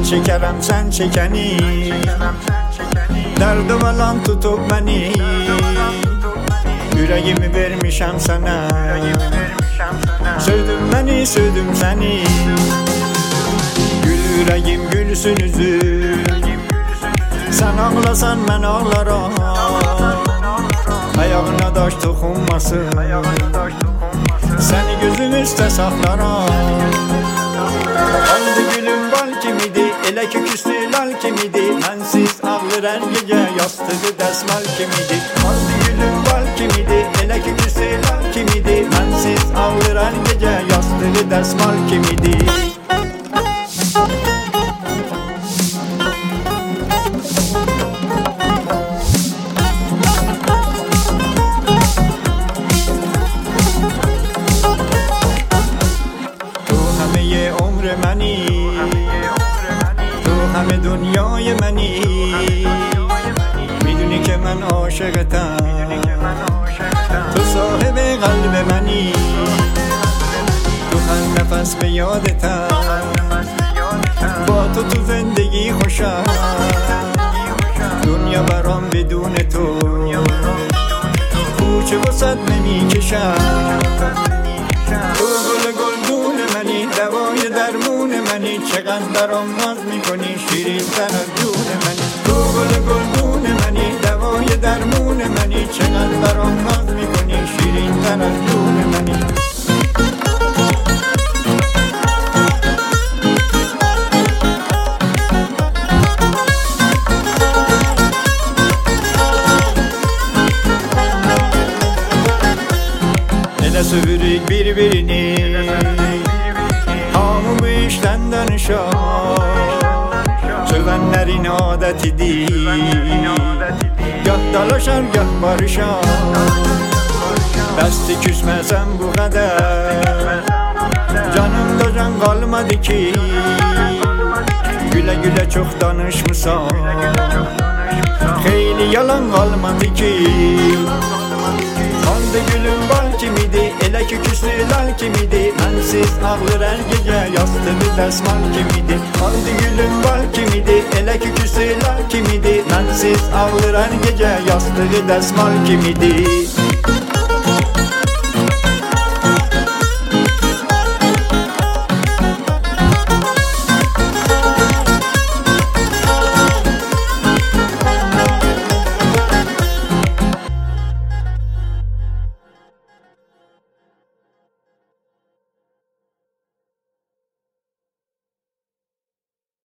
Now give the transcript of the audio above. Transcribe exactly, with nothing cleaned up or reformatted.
çekerim sen çekeni, derdi balan tutup beni. Yüreğimi vermişem sana, sevdim beni sevdim seni. Gül yüreğim gülsün üzüm, sen ağlasan ben ağlarım. Ayağına taş dokunmasın, seni gözüm üstte saklarım. Aldı gülüm bal kimidi, ele köküsü lal kimidi. Bensiz ağlar her gece, yastığı desmal kimidi. Aldı gülüm bal kimidi, ele köküsü lal kimidi. Bensiz ağlar her gece, yastığı desmal kimidi. عمر منی تو همه دنیای منی میدونی که من عاشقتم تو صاحب قلب منی تو هر نفس به یادتم با تو تو زندگی خوشم دنیا برام بدون تو کوچه وسط نمیکشم تو گل گلگون منی دوای درمون منی چقدر برام ناز میکنی شیرین تر از جون منی تو گل گلگون منی دوای درمون منی چقدر برام ناز میکنی شیرین تر از جون منی Ele sövürük birbirini, hamı bu işten danışar. Sövenlerin adetidir, gah dalaşar gah barışar. Bəsdir küsməsən bu qədər, canımda can qalmadı ki. Gülə gülə çox danışmısan, xeyli yalan qalmadı ki. Aldı gülüm bal kimidi, ele köküsü lal kimidi. Bensiz ağlar her gece, yastığı desmal kimidi. Aldı gülüm bal kimidi, ele köküsü lal kimidi. Bensiz ağlar her gece, yastığı desmal kimidi.